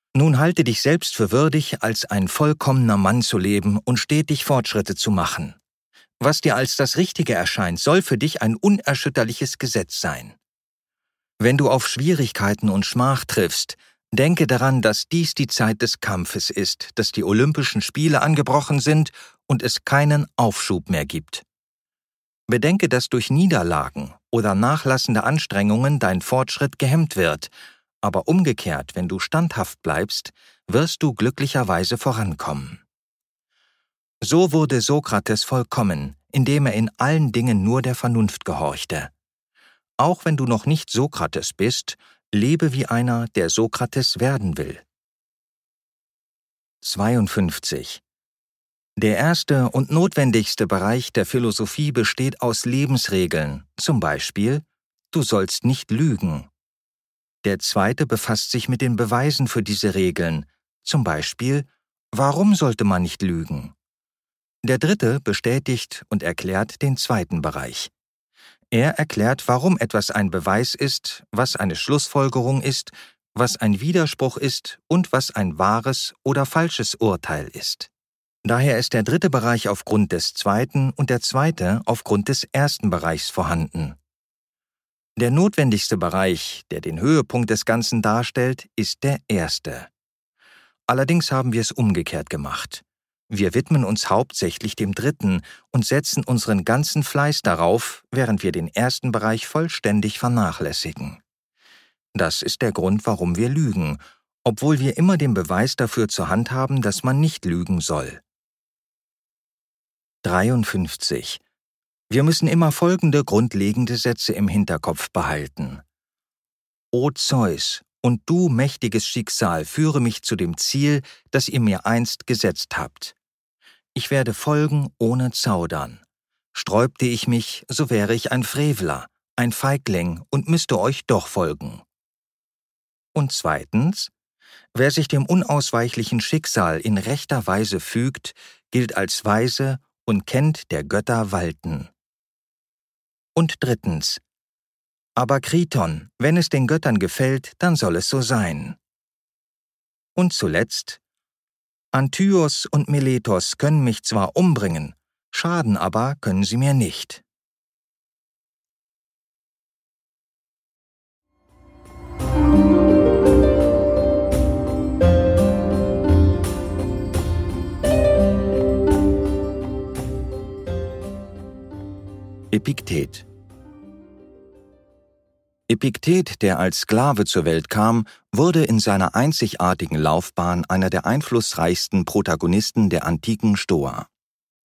Nun halte dich selbst für würdig, als ein vollkommener Mann zu leben und stetig Fortschritte zu machen. Was dir als das Richtige erscheint, soll für dich ein unerschütterliches Gesetz sein. Wenn du auf Schwierigkeiten und Schmach triffst, denke daran, dass dies die Zeit des Kampfes ist, dass die Olympischen Spiele angebrochen sind und es keinen Aufschub mehr gibt. Bedenke, dass durch Niederlagen oder nachlassende Anstrengungen dein Fortschritt gehemmt wird, aber umgekehrt, wenn du standhaft bleibst, wirst du glücklicherweise vorankommen. So wurde Sokrates vollkommen, indem er in allen Dingen nur der Vernunft gehorchte. Auch wenn du noch nicht Sokrates bist, lebe wie einer, der Sokrates werden will. 52. Der erste und notwendigste Bereich der Philosophie besteht aus Lebensregeln, zum Beispiel, du sollst nicht lügen. Der zweite befasst sich mit den Beweisen für diese Regeln, zum Beispiel, warum sollte man nicht lügen? Der dritte bestätigt und erklärt den zweiten Bereich. Er erklärt, warum etwas ein Beweis ist, was eine Schlussfolgerung ist, was ein Widerspruch ist und was ein wahres oder falsches Urteil ist. Daher ist der dritte Bereich aufgrund des zweiten und der zweite aufgrund des ersten Bereichs vorhanden. Der notwendigste Bereich, der den Höhepunkt des Ganzen darstellt, ist der erste. Allerdings haben wir es umgekehrt gemacht. Wir widmen uns hauptsächlich dem dritten und setzen unseren ganzen Fleiß darauf, während wir den ersten Bereich vollständig vernachlässigen. Das ist der Grund, warum wir lügen, obwohl wir immer den Beweis dafür zur Hand haben, dass man nicht lügen soll. 53. Wir müssen immer folgende grundlegende Sätze im Hinterkopf behalten. O Zeus, und du, mächtiges Schicksal, führe mich zu dem Ziel, das ihr mir einst gesetzt habt. Ich werde folgen, ohne zaudern. Sträubte ich mich, so wäre ich ein Frevler, ein Feigling und müsste euch doch folgen. Und zweitens, wer sich dem unausweichlichen Schicksal in rechter Weise fügt, gilt als weise und kennt der Götter Walten. Und drittens, aber Kriton, wenn es den Göttern gefällt, dann soll es so sein. Und zuletzt, Anthyos und Meletos können mich zwar umbringen, schaden aber können sie mir nicht. Epiktet. Epiktet, der als Sklave zur Welt kam, wurde in seiner einzigartigen Laufbahn einer der einflussreichsten Protagonisten der antiken Stoa.